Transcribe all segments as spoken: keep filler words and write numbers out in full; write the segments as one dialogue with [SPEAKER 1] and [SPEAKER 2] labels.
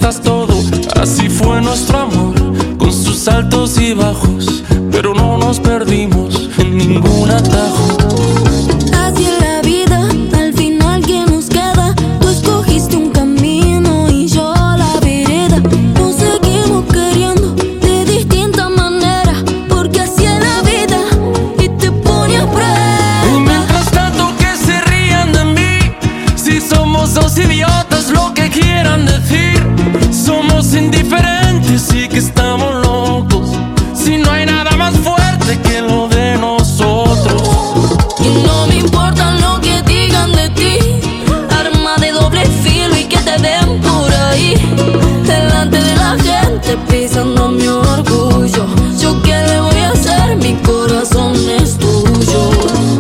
[SPEAKER 1] das todo. Así fue nuestro amor, con sus altos y bajos, pero no nos perdimos en ningún atajo.
[SPEAKER 2] Así es la vida, al final ¿qué nos queda? Tú escogiste un camino y yo la vereda. Nos seguimos queriendo de distinta manera, porque así es la vida y te pone a prueba.
[SPEAKER 1] Y mientras tanto que se rían de mí, si somos dos idiotas, lo que quieran decir. Somos indiferentes y que estamos locos, si no hay nada más fuerte que lo de nosotros.
[SPEAKER 2] Y no me importa lo que digan de ti, arma de doble filo y que te den por ahí, delante de la gente pisando mi orgullo. Yo qué le voy a hacer, mi corazón es tuyo.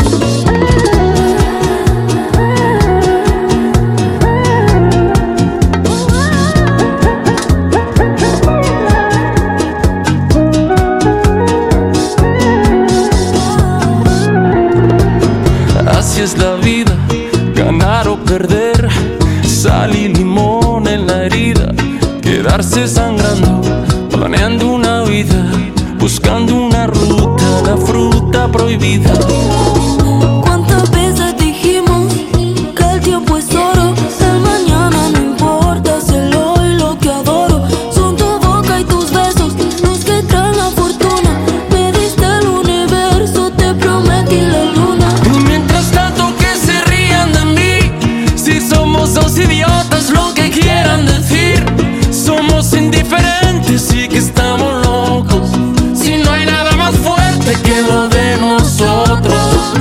[SPEAKER 1] Así es la vida, ganar o perder, sal y limón en la herida, quedarse sangrando, planeando una vida, buscando una ruta, la fruta prohibida.
[SPEAKER 2] ¿Cuántas veces dijimos que el tiempo es oro? El mañana no importa, es el hoy lo que adoro. Son tu boca y tus besos los que traen la fortuna. Me diste el universo, te prometí la luna.
[SPEAKER 1] Y mientras tanto que se rían de mí, si somos dos idiotas, lo que quieran decir. Somos indiferentes y que estamos locos, si no hay nada más fuerte que lo de nosotros.